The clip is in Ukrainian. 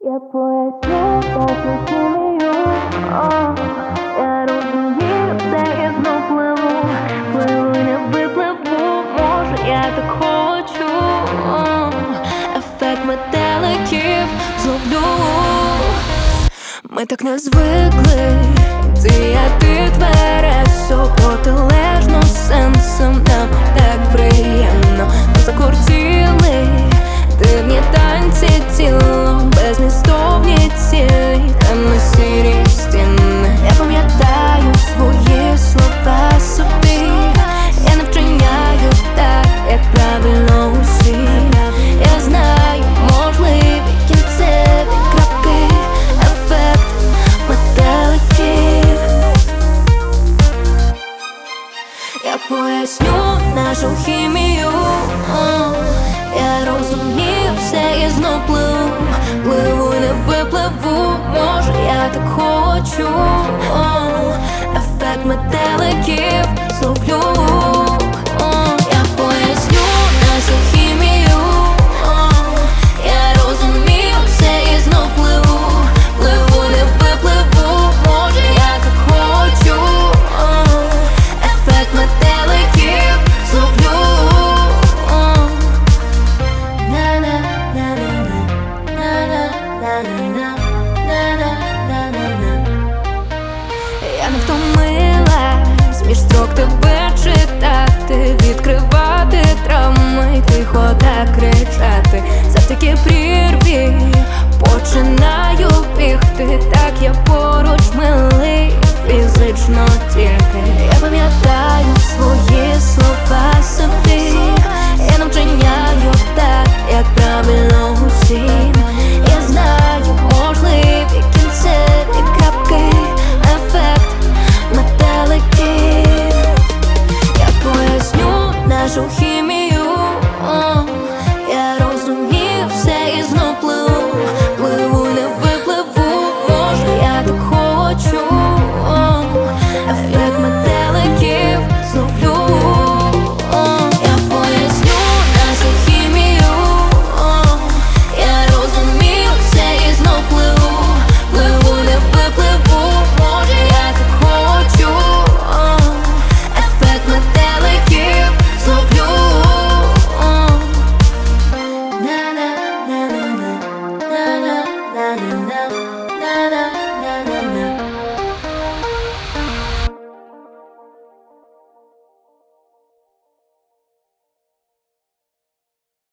Я поясню нашу хімію, я розумію, де я знов пливу і не випливу, може я так хочу, ефект метеликів зловлю. Ми так не звикли діяти тверезо, протилежно сенсом. Нам так приємно, ми закортіли дивні танці тілом, безмістовні цілі, а ми сірі стіни. Я пам'ятаю свої слова собі, я не вчиняю так, як правильно усі. Я знаю можливі кінцеві крапки, ефект метеликів. Я поясню нашу хімію, я розумію все і знов пливу і не випливу, може я так хочу, ефект метеликів зловлю. Я поясню нашу хімію, я розумію все і знов пливу і не випливу, може я так хочу, ефект метеликів зловлю. Я не втомилась між строк тебе читати, відкривати травми, тихо так кричати, завдяки прірві